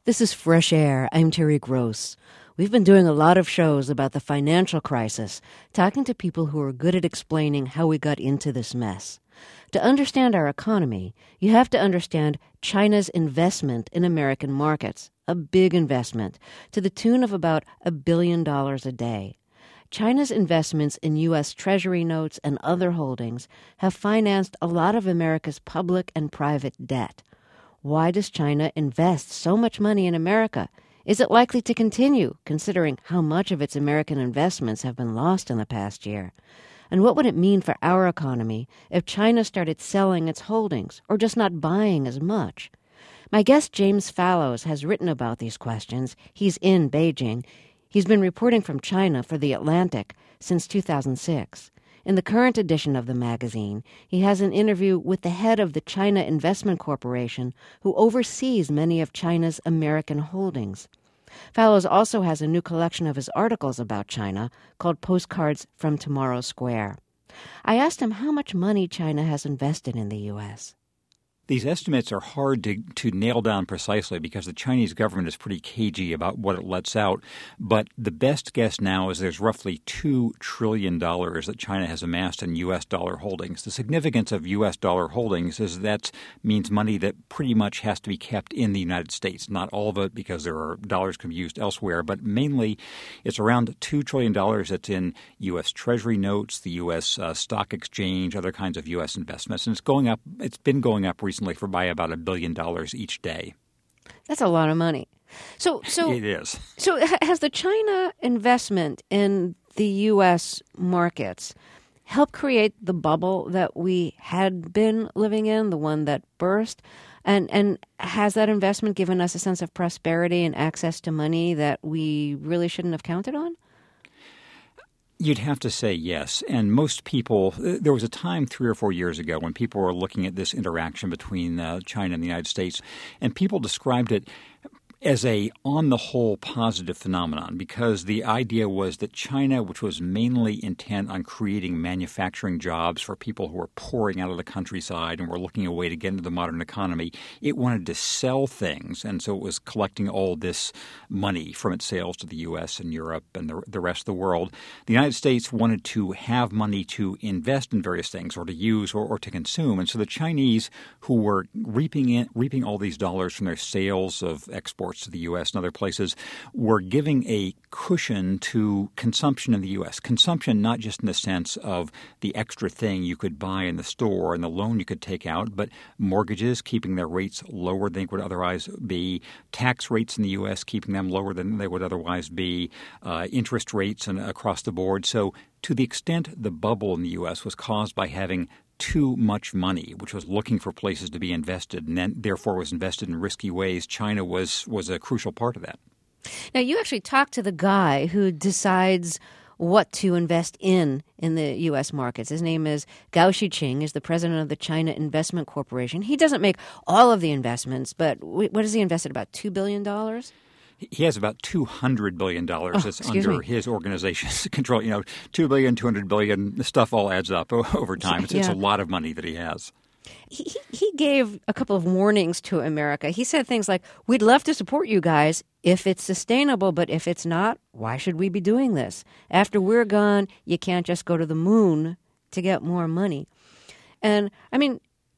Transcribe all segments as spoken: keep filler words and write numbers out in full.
This is Fresh Air. I'm Terry Gross. We've been doing a lot of shows about the financial crisis, talking to people who are good at explaining how we got into this mess. To understand our economy, you have to understand China's investment in American markets, a big investment, to the tune of about a billion dollars a day. China's investments in U S. Treasury notes and other holdings have financed a lot of America's public and private debt. Why does China invest so much money in America? Is it likely to continue, considering how much of its American investments have been lost in the past year? And what would it mean for our economy if China started selling its holdings or just not buying as much? My guest, James Fallows, has written about these questions. He's in Beijing. He's been reporting from China for The Atlantic since two thousand six. In the current edition of the magazine, he has an interview with the head of the China Investment Corporation, who oversees many of China's American holdings. Fallows also has a new collection of his articles about China called Postcards from Tomorrow Square. I asked him how much money China has invested in the U S. These estimates are hard to, to nail down precisely because the Chinese government is pretty cagey about what it lets out. But the best guess now is there's roughly two trillion dollars that China has amassed in U S dollar holdings. The significance of U S dollar holdings is that means money that pretty much has to be kept in the United States. Not all of it, because there are dollars can be used elsewhere, but mainly it's around two trillion dollars that's in U S. Treasury notes, the U S. Uh, stock exchange, other kinds of U S investments. And it's going up. It's been going up recently. For by about a billion dollars each day. That's a lot of money. So, so it is. So, has the China investment in the U S markets helped create the bubble that we had been living in, the one that burst? And and has that investment given us a sense of prosperity and access to money that we really shouldn't have counted on? You'd have to say yes. And most people, there was a time three or four years ago when people were looking at this interaction between uh, China and the United States, and people described it as a, on the whole, positive phenomenon, because the idea was that China, which was mainly intent on creating manufacturing jobs for people who were pouring out of the countryside and were looking a way to get into the modern economy, it wanted to sell things, and so it was collecting all this money from its sales to the U S and Europe and the, the rest of the world. The United States wanted to have money to invest in various things or to use or, or to consume, and so the Chinese, who were reaping in, reaping all these dollars from their sales of exports to the U S and other places, were giving a cushion to consumption in the U S. Consumption not just in the sense of the extra thing you could buy in the store and the loan you could take out, but mortgages, keeping their rates lower than they would otherwise be, tax rates in the U S, keeping them lower than they would otherwise be, uh, interest rates and across the board. So to the extent the bubble in the U S was caused by having too much money, which was looking for places to be invested and then therefore was invested in risky ways, China was was a crucial part of that. Now, you actually talked to the guy who decides what to invest in in the U S markets. His name is Gao Shiqing, is the president of the China Investment Corporation. He doesn't make all of the investments, but what has he invested, about two billion dollars? He has about two hundred billion dollars oh, that's under me. his organization's control. You know, two billion dollars, two hundred billion dollars, the stuff all adds up over time. It's, yeah. it's a lot of money that he has. He, he gave a couple of warnings to America. He said things like, we'd love to support you guys if it's sustainable, but if it's not, why should we be doing this? After we're gone, you can't just go to the moon to get more money. And, I mean,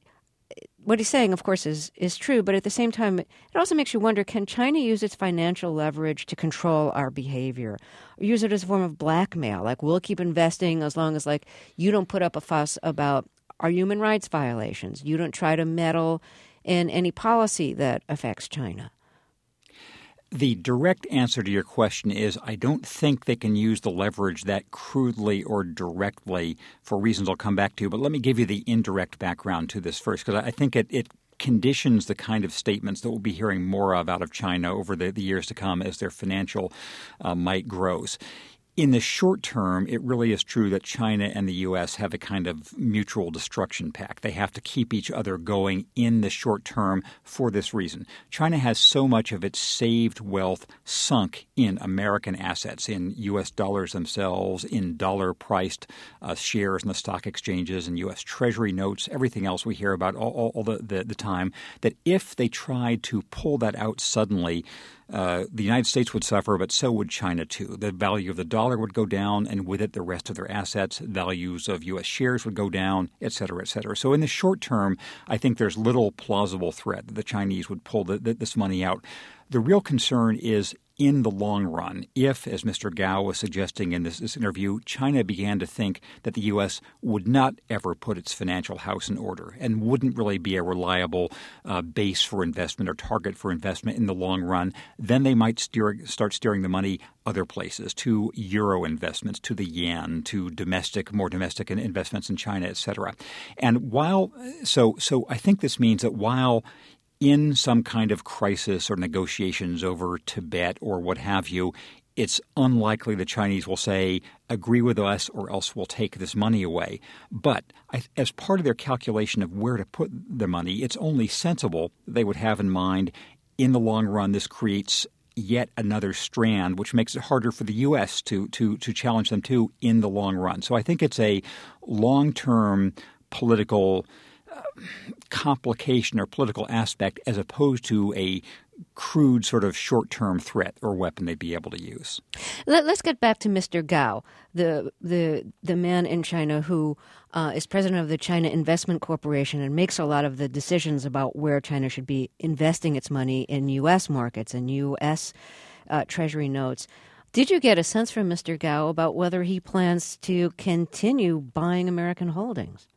what he's saying, of course, is is true, but at the same time, it also makes you wonder, can China use its financial leverage to control our behavior? Or use it as a form of blackmail, like we'll keep investing as long as, like, you don't put up a fuss about our human rights violations. You don't try to meddle in any policy that affects China. The direct answer to your question is I don't think they can use the leverage that crudely or directly for reasons I'll come back to. But let me give you the indirect background to this first, because I think it, it conditions the kind of statements that we'll be hearing more of out of China over the, the years to come as their financial uh, might grows. In the short term, it really is true that China and the U S have a kind of mutual destruction pact. They have to keep each other going in the short term for this reason. China has so much of its saved wealth sunk in American assets, in U S dollars themselves, in dollar-priced uh, shares in the stock exchanges, and U S Treasury notes, everything else we hear about all, all, all the, the, the time, that if they tried to pull that out suddenly, Uh, the United States would suffer, but so would China too. The value of the dollar would go down, and with it the rest of their assets, values of U S shares would go down, et cetera, et cetera. So in the short term, I think there's little plausible threat that the Chinese would pull the, the, this money out. The real concern is in the long run, if, as Mister Gao was suggesting in this, this interview, China began to think that the U S would not ever put its financial house in order and wouldn't really be a reliable uh, base for investment or target for investment in the long run, then they might steer, start steering the money other places, to euro investments, to the yen, to domestic, more domestic investments in China, et cetera. And while so, so I think this means that while in some kind of crisis or negotiations over Tibet or what have you, it's unlikely the Chinese will say, agree with us or else we'll take this money away. But I, as part of their calculation of where to put the money, it's only sensible they would have in mind, in the long run, this creates yet another strand, which makes it harder for the U S to, to, to challenge them too in the long run. So I think it's a long-term political complication or political aspect as opposed to a crude sort of short-term threat or weapon they'd be able to use. Let, let's get back to Mister Gao, the the the man in China who uh, is president of the China Investment Corporation and makes a lot of the decisions about where China should be investing its money in U S markets and U S uh, Treasury notes. Did you get a sense from Mister Gao about whether he plans to continue buying American holdings?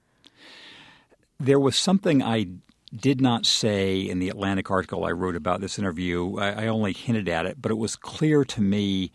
There was something I did not say in the Atlantic article I wrote about this interview. I, I only hinted at it, but it was clear to me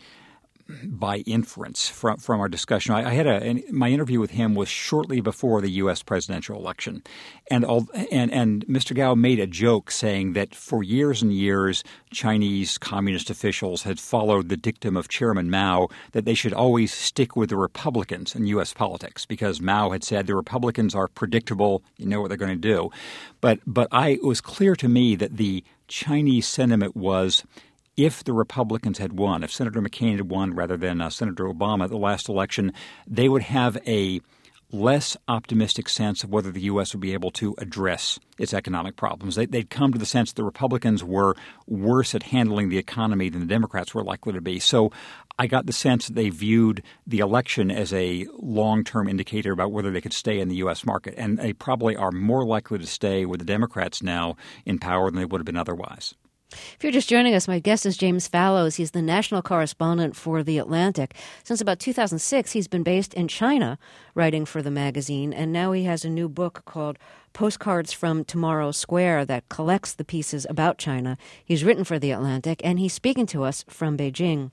by inference from from our discussion. I, I had a my interview with him was shortly before the U S presidential election, and all, and and Mister Gao made a joke saying that for years and years Chinese communist officials had followed the dictum of Chairman Mao that they should always stick with the Republicans in U S politics because Mao had said the Republicans are predictable, you know what they're going to do. But but I it was clear to me that the Chinese sentiment was, if the Republicans had won, if Senator McCain had won rather than uh, Senator Obama at the last election, they would have a less optimistic sense of whether the U S would be able to address its economic problems. They, they'd come to the sense the Republicans were worse at handling the economy than the Democrats were likely to be. So I got the sense that they viewed the election as a long-term indicator about whether they could stay in the U S market. And they probably are more likely to stay with the Democrats now in power than they would have been otherwise. If you're just joining us, my guest is James Fallows. He's the national correspondent for The Atlantic. Since about two thousand six, he's been based in China, writing for the magazine, and now he has a new book called Postcards from Tomorrow Square that collects the pieces about China. He's written for The Atlantic, and he's speaking to us from Beijing.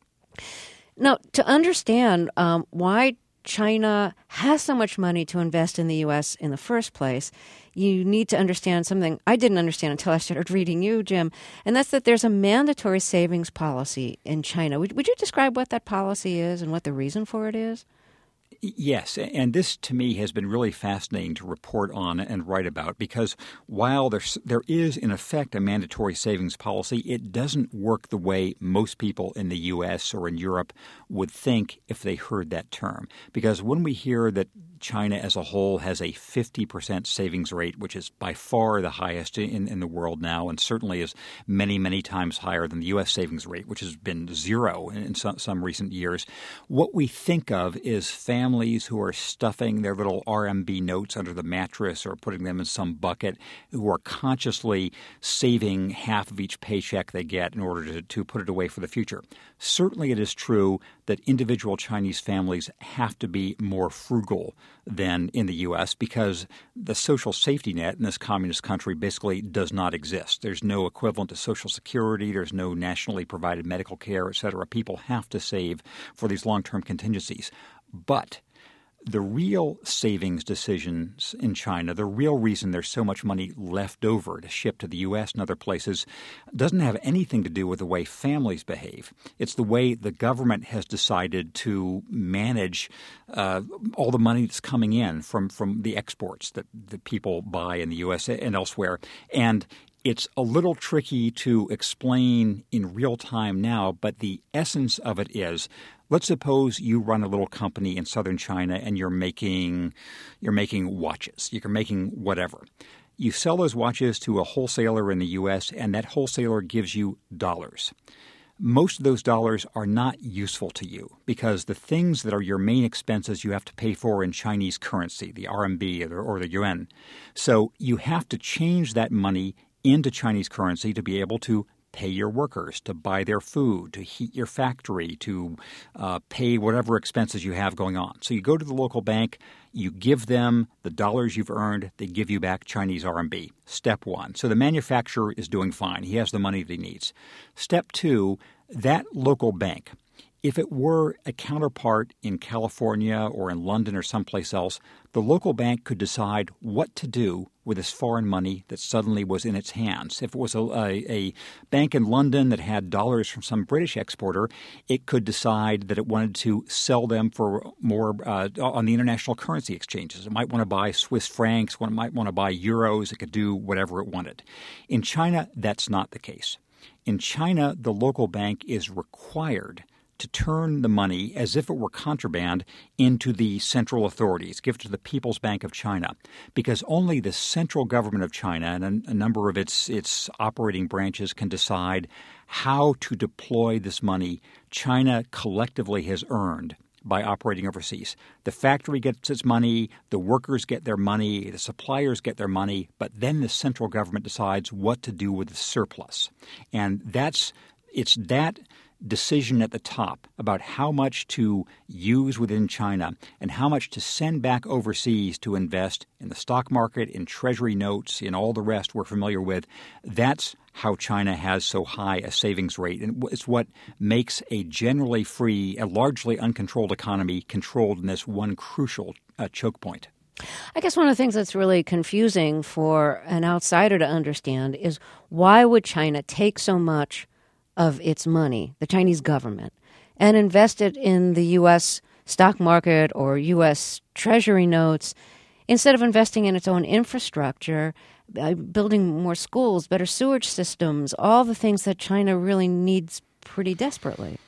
Now, to understand um, why China has so much money to invest in the U S in the first place, you need to understand something I didn't understand until I started reading you, Jim, and that's that there's a mandatory savings policy in China. Would, would you describe what that policy is and what the reason for it is? Yes, and this to me has been really fascinating to report on and write about because while there's, there is in effect a mandatory savings policy, it doesn't work the way most people in the U S or in Europe would think if they heard that term. Because when we hear that China as a whole has a fifty percent savings rate, which is by far the highest in, in the world now and certainly is many, many times higher than the U S savings rate, which has been zero in, in some, some recent years, what we think of is families Families who are stuffing their little R M B notes under the mattress or putting them in some bucket, who are consciously saving half of each paycheck they get in order to, to put it away for the future. Certainly it is true that individual Chinese families have to be more frugal than in the U S because the social safety net in this communist country basically does not exist. There's no equivalent to Social Security. There's no nationally provided medical care, et cetera. People have to save for these long-term contingencies. But the real savings decisions in China, the real reason there's so much money left over to ship to the U S and other places, doesn't have anything to do with the way families behave. It's the way the government has decided to manage uh, all the money that's coming in from, from the exports that, that people buy in the U S and elsewhere. And it's a little tricky to explain in real time now, but the essence of it is, let's suppose you run a little company in southern China and you're making you're making watches. You're making whatever. You sell those watches to a wholesaler in the U S, and that wholesaler gives you dollars. Most of those dollars are not useful to you because the things that are your main expenses you have to pay for in Chinese currency, the R M B or, or the yuan. So you have to change that money into Chinese currency to be able to pay your workers, to buy their food, to heat your factory, to uh, pay whatever expenses you have going on. So you go to the local bank, you give them the dollars you've earned, they give you back Chinese R M B. Step one. So the manufacturer is doing fine. He has the money that he needs. Step two, that local bank, if it were a counterpart in California or in London or someplace else, the local bank could decide what to do with this foreign money that suddenly was in its hands. If it was a, a, a bank in London that had dollars from some British exporter, it could decide that it wanted to sell them for more uh, on the international currency exchanges. It might want to buy Swiss francs, it might want to buy euros. It could do whatever it wanted. In China, that's not the case. In China, the local bank is required to turn the money as if it were contraband into the central authorities, give it to the People's Bank of China, because only the central government of China and a, a number of its, its operating branches can decide how to deploy this money China collectively has earned by operating overseas. The factory gets its money, the workers get their money, the suppliers get their money, but then the central government decides what to do with the surplus. And that's it's that decision at the top about how much to use within China and how much to send back overseas to invest in the stock market, in treasury notes, in all the rest we're familiar with. That's how China has so high a savings rate. And it's what makes a generally free, a largely uncontrolled economy controlled in this one crucial uh, choke point. I guess one of the things that's really confusing for an outsider to understand is why would China take so much of its money, the Chinese government, and invest it in the U S stock market or U S treasury notes instead of investing in its own infrastructure, uh, building more schools, better sewage systems, all the things that China really needs pretty desperately.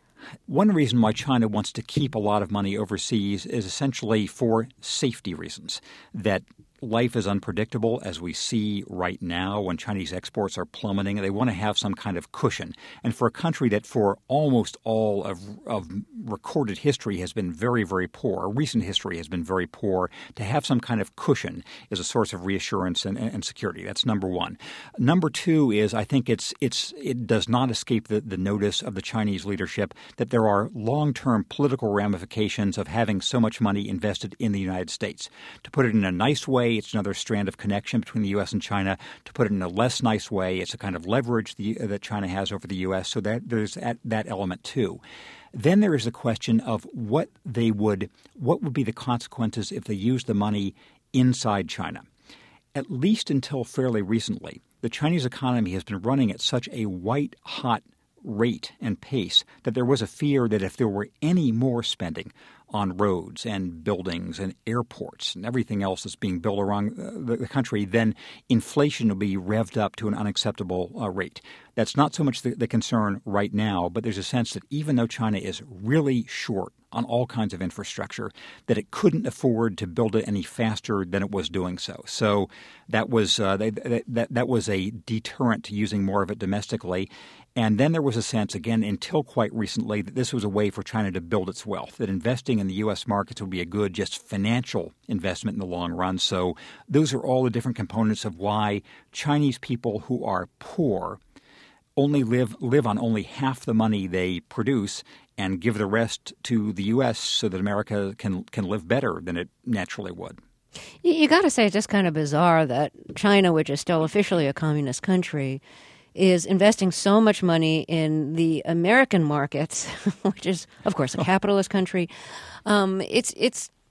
One reason why China wants to keep a lot of money overseas is essentially for safety reasons, that life is unpredictable, as we see right now when Chinese exports are plummeting. They want to have some kind of cushion. And for a country that for almost all of, of recorded history has been very, very poor, recent history has been very poor, to have some kind of cushion is a source of reassurance and, and security. That's number one. Number two is I think it's it's it does not escape the, the notice of the Chinese leadership that there are long-term political ramifications of having so much money invested in the United States. To put it in a nice way, it's another strand of connection between the U S and China. To put it in a less nice way, it's a kind of leverage the, that China has over the U S. So that there's that, that element too. Then there is the question of what they would, what would be the consequences if they used the money inside China. At least until fairly recently, the Chinese economy has been running at such a white-hot rate and pace that there was a fear that if there were any more spending on roads and buildings and airports and everything else that's being built around the, the country, then inflation will be revved up to an unacceptable uh, rate. That's not so much the, the concern right now, but there's a sense that even though China is really short on all kinds of infrastructure, that it couldn't afford to build it any faster than it was doing so. So that was uh, they, that that was a deterrent to using more of it domestically. And then there was a sense, again, until quite recently, that this was a way for China to build its wealth, that investing in the U S markets would be a good, just financial investment in the long run. So those are all the different components of why Chinese people who are poor only live live on only half the money they produce and give the rest to the U S so that America can can live better than it naturally would. You, you got to say it's just kind of bizarre that China, which is still officially a communist country, is investing so much money in the American markets, which is, of course, a capitalist country. Um, it's it's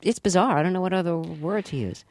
it's bizarre. I don't know what other word to use.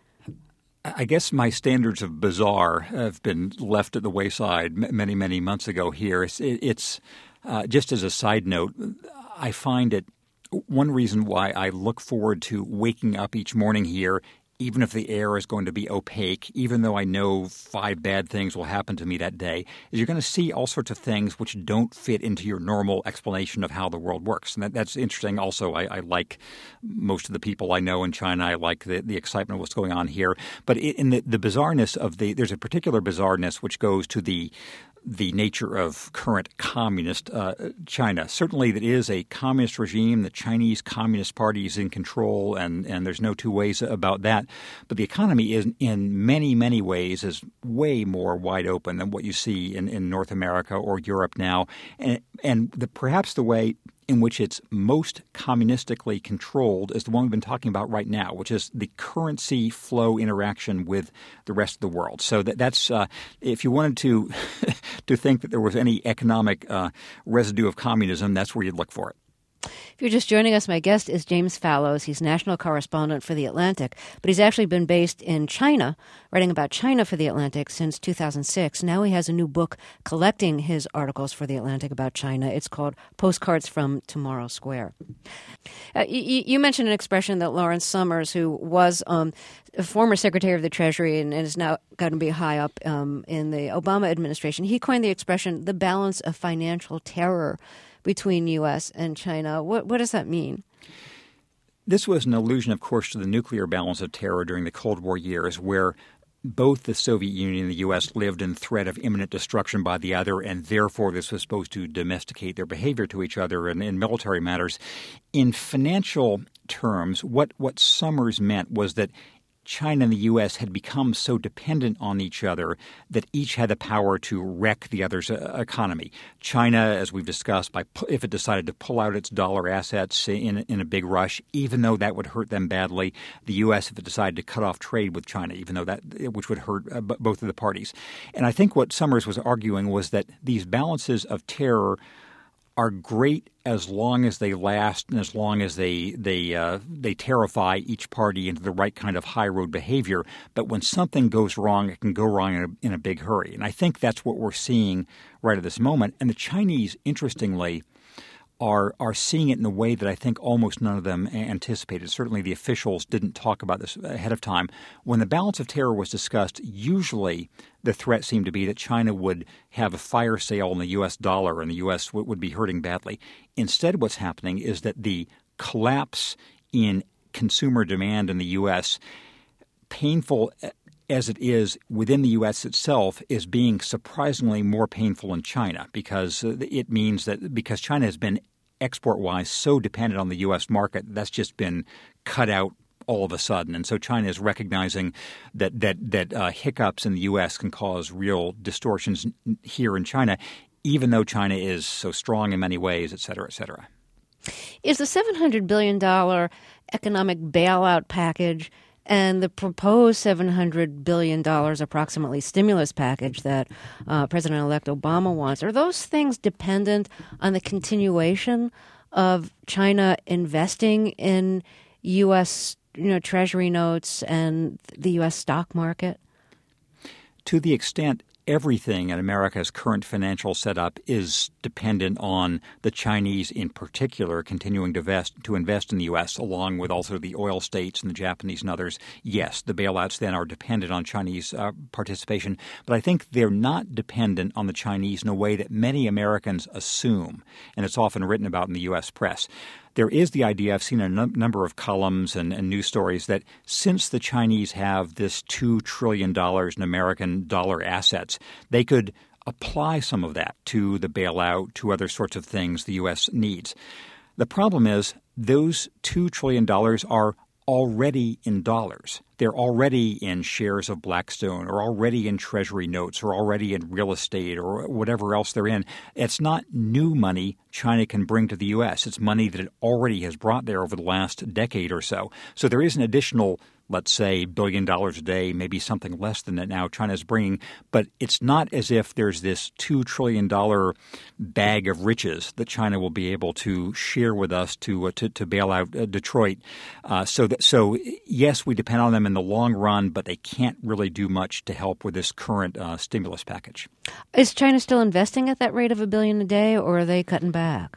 I guess my standards of bizarre have been left at the wayside many, many months ago here. It's, it's uh, just as a side note, I find it one reason why I look forward to waking up each morning here, even if the air is going to be opaque, even though I know five bad things will happen to me that day, is you're going to see all sorts of things which don't fit into your normal explanation of how the world works. And that, that's interesting. Also, I, I like most of the people I know in China. I like the, the excitement of what's going on here. But in the, the bizarreness of the – there's a particular bizarreness which goes to the – the nature of current communist uh, China. Certainly it is a communist regime. The Chinese Communist Party is in control, and, and there's no two ways about that. But the economy is, in many, many ways, is way more wide open than what you see in, in North America or Europe now. And, and the, perhaps the way in which it's most communistically controlled is the one we've been talking about right now, which is the currency flow interaction with the rest of the world. So that, that's uh, if you wanted to to think that there was any economic uh, residue of communism, that's where you'd look for it. If you're just joining us, my guest is James Fallows. He's national correspondent for The Atlantic, but he's actually been based in China, writing about China for The Atlantic since two thousand six. Now he has a new book collecting his articles for The Atlantic about China. It's called Postcards from Tomorrow Square. Uh, you, you mentioned an expression that Lawrence Summers, who was um, a former Secretary of the Treasury and, and is now going to be high up um, in the Obama administration, he coined the expression, the balance of financial terror between U S and China. What, what does that mean? This was an allusion, of course, to the nuclear balance of terror during the Cold War years, where both the Soviet Union and the U S lived in threat of imminent destruction by the other, and therefore this was supposed to domesticate their behavior to each other in, in military matters. In financial terms, what, what Summers meant was that China and the U S had become so dependent on each other that each had the power to wreck the other's uh, economy. China, as we've discussed, by if it decided to pull out its dollar assets in, in a big rush, even though that would hurt them badly. The U S, if it decided to cut off trade with China, even though that which would hurt uh, both of the parties. And I think what Summers was arguing was that these balances of terror are great as long as they last and as long as they they uh, they terrify each party into the right kind of high road behavior. But when something goes wrong, it can go wrong in a, in a big hurry. And I think that's what we're seeing right at this moment. And the Chinese, interestingly, are are seeing it in a way that I think almost none of them anticipated. Certainly the officials didn't talk about this ahead of time. When the balance of terror was discussed, usually the threat seemed to be that China would have a fire sale in the U S dollar and the U S w- would be hurting badly. Instead, what's happening is that the collapse in consumer demand in the U S, painful as it is within the U S itself, is being surprisingly more painful in China, because it means that because China has been export-wise so dependent on the U S market, that's just been cut out all of a sudden. And so China is recognizing that that that uh, hiccups in the U S can cause real distortions here in China, even though China is so strong in many ways, et cetera, et cetera. Is the seven hundred billion dollars economic bailout package and the proposed seven hundred billion dollars approximately stimulus package that uh, President-elect Obama wants, are those things dependent on the continuation of China investing in U S you know, Treasury notes and the U S stock market? To the extent everything in America's current financial setup is dependent on the Chinese in particular continuing to invest, to invest in the U S, along with also the oil states and the Japanese and others. Yes, the bailouts then are dependent on Chinese uh, participation, but I think they're not dependent on the Chinese in a way that many Americans assume, and it's often written about in the U S press. There is the idea, I've seen a num- number of columns and, and news stories, that since the Chinese have this two trillion dollars in American dollar assets, they could apply some of that to the bailout, to other sorts of things the U S needs. The problem is those two trillion dollars are already in dollars. They're already in shares of Blackstone, or already in Treasury notes, or already in real estate, or whatever else they're in. It's not new money China can bring to the U S. It's money that it already has brought there over the last decade or so. So there is an additional let's say, billion dollars a day, maybe something less than that now China is bringing. But it's not as if there's this two trillion dollars bag of riches that China will be able to share with us to uh, to, to bail out uh, Detroit. Uh, so, that, so yes, we depend on them in the long run, but they can't really do much to help with this current uh, stimulus package. Is China still investing at that rate of a billion a day, or are they cutting back?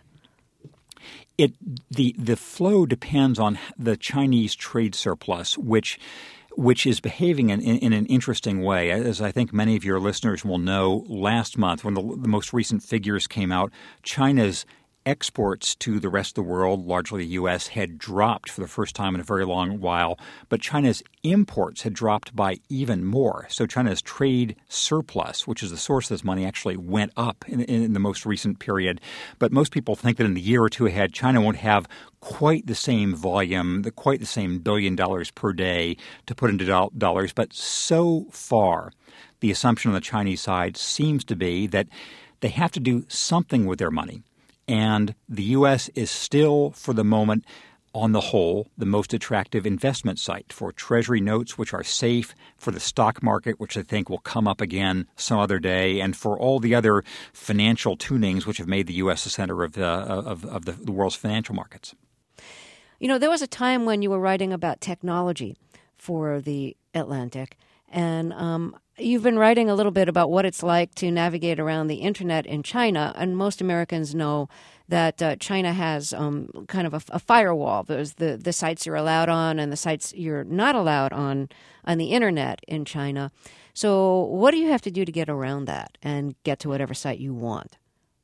It the the flow depends on the Chinese trade surplus, which which is behaving in, in, in an interesting way. As I think many of your listeners will know, last month when the, the most recent figures came out, China's exports to the rest of the world, largely the U S, had dropped for the first time in a very long while, but China's imports had dropped by even more. So China's trade surplus, which is the source of this money, actually went up in, in the most recent period. But most people think that in the year or two ahead, China won't have quite the same volume, the, quite the same billion dollars per day to put into do- dollars. But so far, the assumption on the Chinese side seems to be that they have to do something with their money. And the U S is still, for the moment, on the whole, the most attractive investment site for Treasury notes, which are safe, for the stock market, which I think will come up again some other day, and for all the other financial tunings which have made the U S the center of, the, of, of the, the world's financial markets. You know, there was a time when you were writing about technology for The Atlantic, and um, you've been writing a little bit about what it's like to navigate around the Internet in China, and most Americans know that uh, China has um, kind of a, a firewall. There's the, the sites you're allowed on and the sites you're not allowed on on the Internet in China. So what do you have to do to get around that and get to whatever site you want?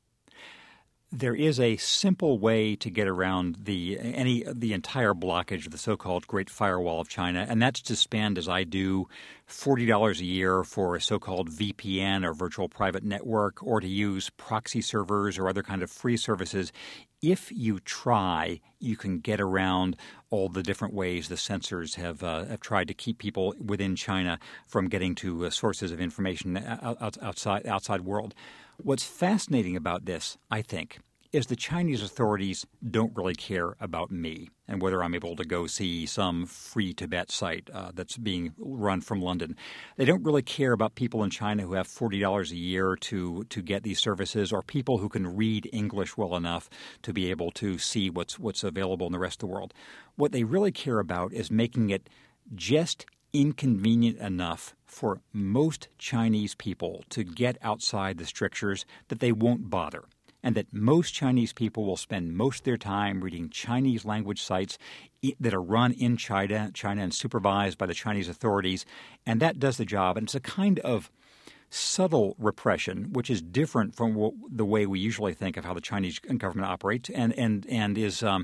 There is a simple way to get around the any the entire blockage of the so-called Great Firewall of China, and that's to spend, as I do, forty dollars a year for a so-called V P N or virtual private network, or to use proxy servers or other kind of free services. If you try, you can get around all the different ways the censors have uh, have tried to keep people within China from getting to uh, sources of information out, outside outside world. What's fascinating about this, I think, is the Chinese authorities don't really care about me and whether I'm able to go see some free Tibet site uh, that's being run from London. They don't really care about people in China who have forty dollars a year to to get these services, or people who can read English well enough to be able to see what's what's available in the rest of the world. What they really care about is making it just inconvenient enough for most Chinese people to get outside the strictures that they won't bother, and that most Chinese people will spend most of their time reading Chinese language sites that are run in China, China and supervised by the Chinese authorities, and that does the job. And it's a kind of subtle repression, which is different from what, the way we usually think of how the Chinese government operates, and and and is um,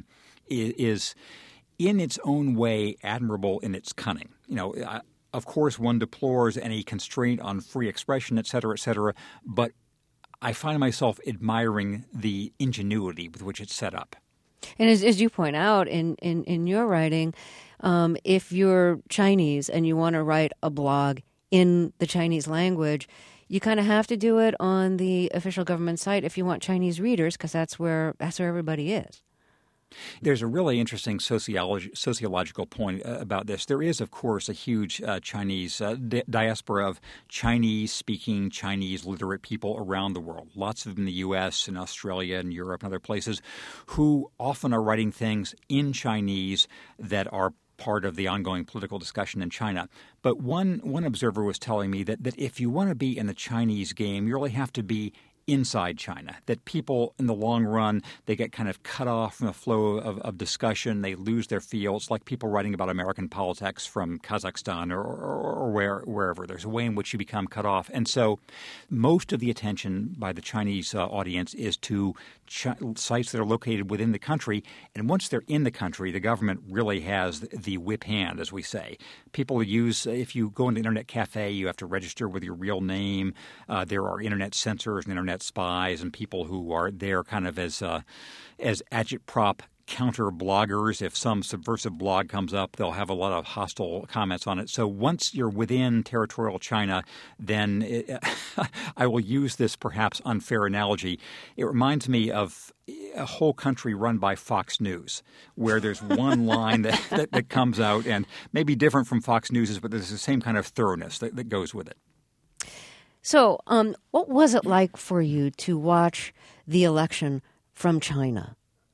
is in its own way admirable in its cunning. You know, I, of course, one deplores any constraint on free expression, et cetera, et cetera, but I find myself admiring the ingenuity with which it's set up. And as, as you point out in, in, in your writing, um, if you're Chinese and you want to write a blog in the Chinese language, you kind of have to do it on the official government site if you want Chinese readers, because that's where that's where everybody is. There's a really interesting sociology, sociological point uh, about this. There is, of course, a huge uh, Chinese uh, di- diaspora of Chinese-speaking, Chinese literate people around the world, lots of them in the U S and Australia and Europe and other places, who often are writing things in Chinese that are part of the ongoing political discussion in China. But one one observer was telling me that, that if you want to be in the Chinese game, you really have to be inside China, that people in the long run, they get kind of cut off from the flow of, of discussion. They lose their feel. It's like people writing about American politics from Kazakhstan or, or, or where, wherever. There's a way in which you become cut off. And so most of the attention by the Chinese uh, audience is to ch- sites that are located within the country. And once they're in the country, the government really has the whip hand, as we say. People use, if you go into an internet cafe, you have to register with your real name. Uh, there are internet censors and internet spies and people who are there kind of as uh, as agitprop counter bloggers. If some subversive blog comes up, they'll have a lot of hostile comments on it. So once you're within territorial China, then it, I will use this perhaps unfair analogy. It reminds me of a whole country run by Fox News, where there's one line that, that, that comes out and maybe different from Fox News's, but there's the same kind of thoroughness that, that goes with it. So um, what was it like for you to watch the election from China?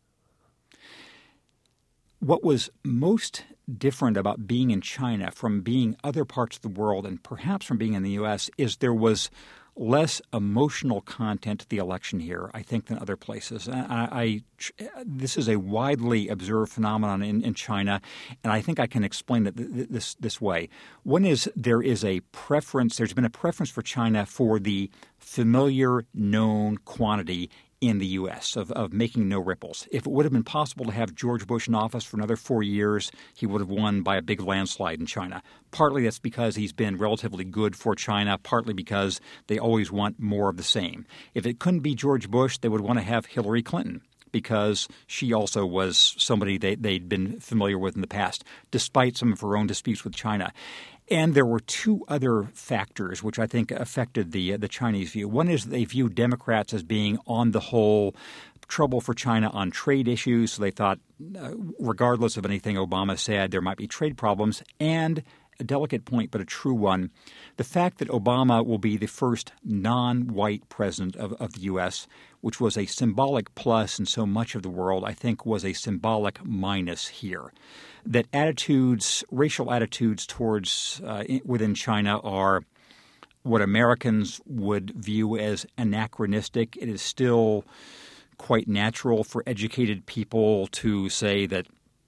What was most different about being in China from being other parts of the world and perhaps from being in the U S is there was less emotional content to the election here, I think, than other places. I, I this is a widely observed phenomenon in, in China, and I think I can explain it th- this this way. One is there is a preference. There's been a preference for China for the familiar, known quantity in the U S of, of making no ripples. If it would have been possible to have George Bush in office for another four years, he would have won by a big landslide in China. Partly that's because he's been relatively good for China, partly because they always want more of the same. If it couldn't be George Bush, they would want to have Hillary Clinton, because she also was somebody they, they'd been familiar with in the past, despite some of her own disputes with China. And there were two other factors which I think affected the uh, the Chinese view. One is they view Democrats as being, on the whole, trouble for China on trade issues. So they thought, uh, regardless of anything Obama said, there might be trade problems. And a delicate point, but a true one, the fact that Obama will be the first non-white president of, of the U S, which was a symbolic plus in so much of the world, I think was a symbolic minus here. That attitudes, racial attitudes towards uh, within China are what Americans would view as anachronistic. It is still quite natural for educated people to say that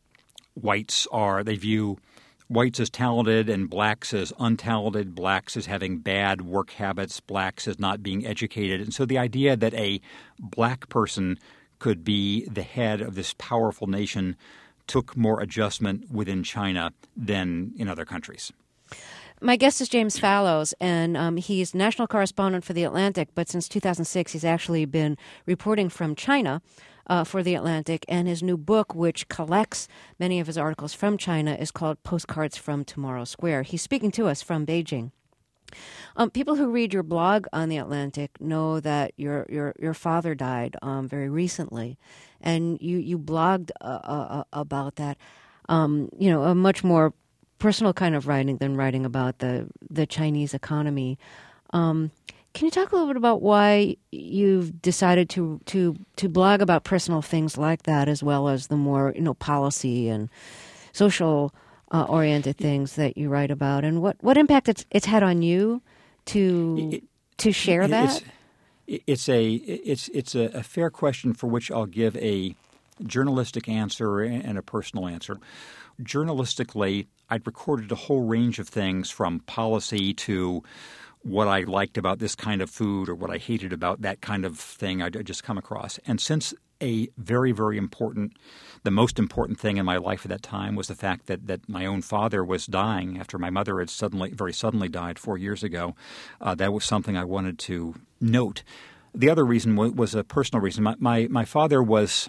whites are, they view whites as talented and blacks as untalented, blacks as having bad work habits, blacks as not being educated. And so the idea that a black person could be the head of this powerful nation took more adjustment within China than in other countries. My guest is James Fallows, and um, he's national correspondent for The Atlantic, but since two thousand six he's actually been reporting from China uh, for The Atlantic, and his new book, which collects many of his articles from China, is called Postcards from Tomorrow Square. He's speaking to us from Beijing. Um, people who read your blog on The Atlantic know that your your, your father died um, very recently, and you, you blogged uh, uh, about that, um, you know, a much more personal kind of writing than writing about the, the Chinese economy. Um, can you talk a little bit about why you've decided to, to, to blog about personal things like that, as well as the more, you know, policy and social Uh, oriented things that you write about, and what, what impact it's it's had on you to it, to share it, that? It's, it's a it's it's a, a fair question for which I'll give a journalistic answer and a personal answer. Journalistically, I'd recorded a whole range of things, from policy to what I liked about this kind of food or what I hated about that kind of thing I'd just come across. And since a very, very important, the most important thing in my life at that time was the fact that, that my own father was dying after my mother had suddenly, very suddenly died four years ago. Uh, that was something I wanted to note. The other reason was, was a personal reason. My, my, my father was,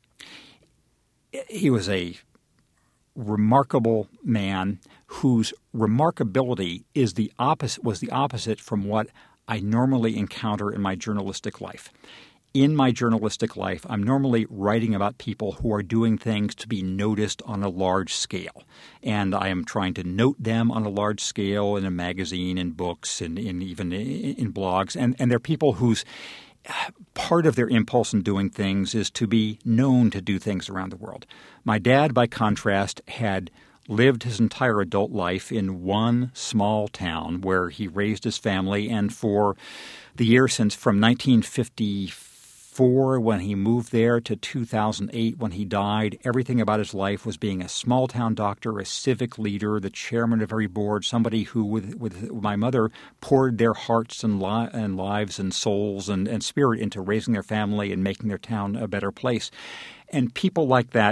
he was a remarkable man whose remarkability is the opposite, was the opposite from what I normally encounter in my journalistic life. In my journalistic life, I'm normally writing about people who are doing things to be noticed on a large scale. And I am trying to note them on a large scale in a magazine, in books, and in, even in, in blogs. And, and they're people whose part of their impulse in doing things is to be known to do things around the world. My dad, by contrast, had lived his entire adult life in one small town where he raised his family. And for the year since from nineteen fifty-four, when he moved there, to two thousand eight, when he died, everything about his life was being a small-town doctor, a civic leader, the chairman of every board, somebody who, with, with my mother, poured their hearts and, li- and lives and souls and, and spirit into raising their family and making their town a better place. And people like that,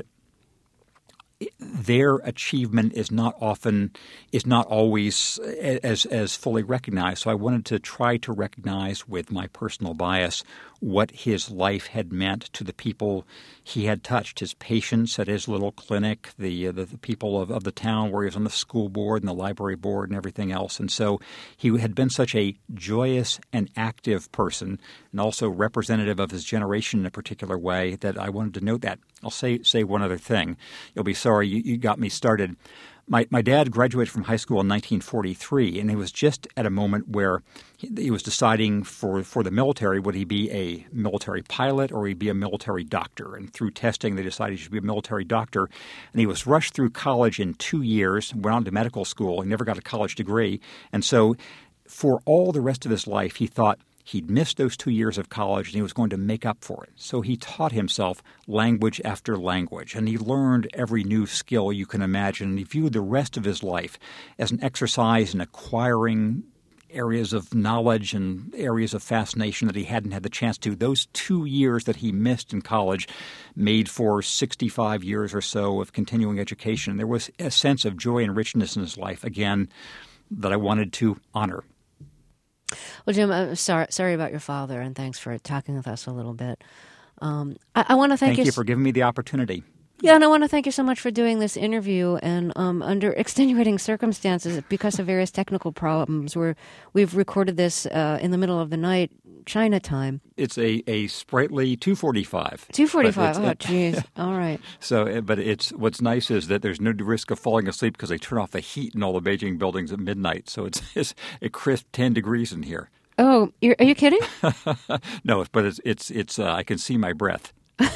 their achievement is not often, is not always as as fully recognized. So I wanted to try to recognize, with my personal bias, what his life had meant to the people he had touched, his patients at his little clinic, the uh, the, the people of, of the town where he was on the school board and the library board and everything else. And so he had been such a joyous and active person and also representative of his generation in a particular way that I wanted to note that. I'll say say one other thing. You'll be sorry you, you got me started. My my dad graduated from high school in nineteen forty-three, and he was just at a moment where he, he was deciding for, for the military, would he be a military pilot or would he be a military doctor? And through testing, they decided he should be a military doctor. And he was rushed through college in two years, went on to medical school. He never got a college degree. And so for all the rest of his life, he thought he'd missed those two years of college and he was going to make up for it. So he taught himself language after language, and he learned every new skill you can imagine. And he viewed the rest of his life as an exercise in acquiring areas of knowledge and areas of fascination that he hadn't had the chance to. Those two years that he missed in college made for sixty-five years or so of continuing education. There was a sense of joy and richness in his life, again, that I wanted to honor. Well, Jim, I'm sorry, sorry about your father, and thanks for talking with us a little bit. Um, I, I want to thank, thank you. you for giving me the opportunity. Yeah, and I want to thank you so much for doing this interview. And um, under extenuating circumstances, because of various technical problems, where we've recorded this uh, in the middle of the night, China time. It's a, a sprightly two forty-five. two forty-five. Oh, geez. All right. So, but it's what's nice is that there's no risk of falling asleep because they turn off the heat in all the Beijing buildings at midnight. So it's, it's a crisp ten degrees in here. Oh, you're, are you kidding? No, but it's it's it's. Uh, I can see my breath.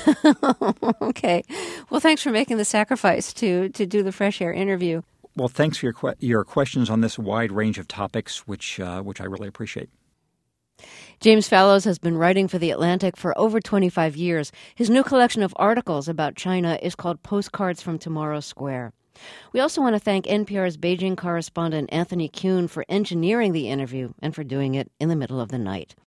Okay. Well, thanks for making the sacrifice to to do the Fresh Air interview. Well, thanks for your que- your questions on this wide range of topics, which uh, which I really appreciate. James Fallows has been writing for The Atlantic for over twenty-five years. His new collection of articles about China is called Postcards from Tomorrow Square. We also want to thank N P R's Beijing correspondent Anthony Kuhn for engineering the interview and for doing it in the middle of the night.